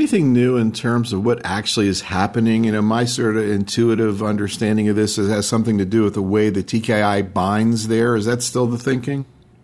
anything new in terms of what actually is happening? My sort of intuitive understanding of this has something to do with the way the TKI binds there. Is that still the thinking?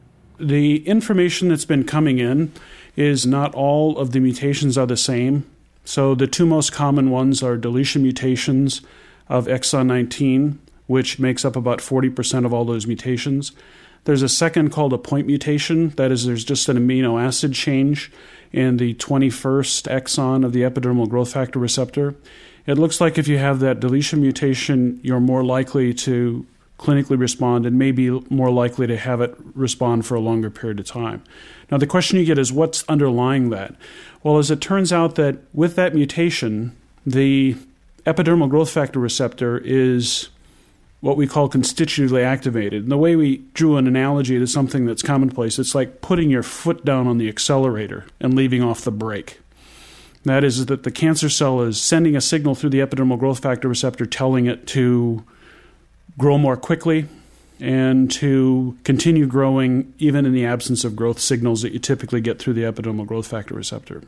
The information that's been coming in is not all of the mutations are the same. So the two most common ones are deletion mutations of exon 19, which makes up about 40% of all those mutations. There's a second called a point mutation. That is, there's just an amino acid change in the 21st exon of the epidermal growth factor receptor. It looks like if you have that deletion mutation, you're more likely to clinically respond and maybe more likely to have it respond for a longer period of time. Now, the question you get is what's underlying that? Well, as it turns out that with that mutation, the epidermal growth factor receptor is what we call constitutively activated. And the way we drew an analogy to something that's commonplace, it's like putting your foot down on the accelerator and leaving off the brake. That is that the cancer cell is sending a signal through the epidermal growth factor receptor telling it to grow more quickly and to continue growing even in the absence of growth signals that you typically get through the epidermal growth factor receptor.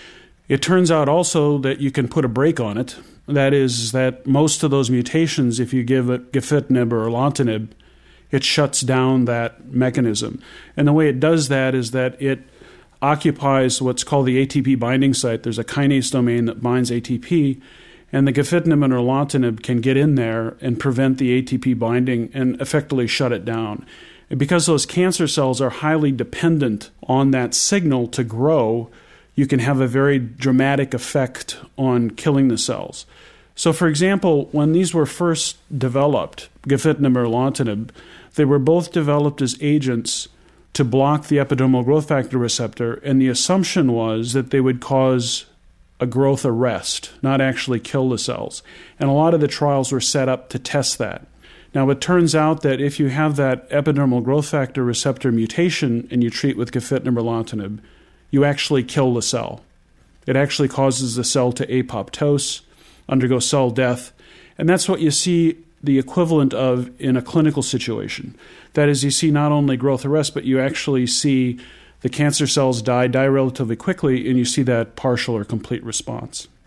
It turns out also that you can put a brake on it. That is that most of those mutations, if you give it gefitinib or erlotinib, it shuts down that mechanism. And the way it does that is that it occupies what's called the ATP binding site. There's a kinase domain that binds ATP, and the gefitinib and erlotinib can get in there and prevent the ATP binding and effectively shut it down. And because those cancer cells are highly dependent on that signal to grow, you can have a very dramatic effect on killing the cells. So, for example, when these were first developed, gefitinib or erlotinib, they were both developed as agents to block the epidermal growth factor receptor, and the assumption was that they would cause a growth arrest, not actually kill the cells. And a lot of the trials were set up to test that. Now, it turns out that if you have that epidermal growth factor receptor mutation and you treat with gefitinib or erlotinib, you actually kill the cell. It actually causes the cell to apoptose, undergo cell death, and that's what you see the equivalent of in a clinical situation. That is, you see not only growth arrest, but you actually see the cancer cells die relatively quickly, and you see that partial or complete response.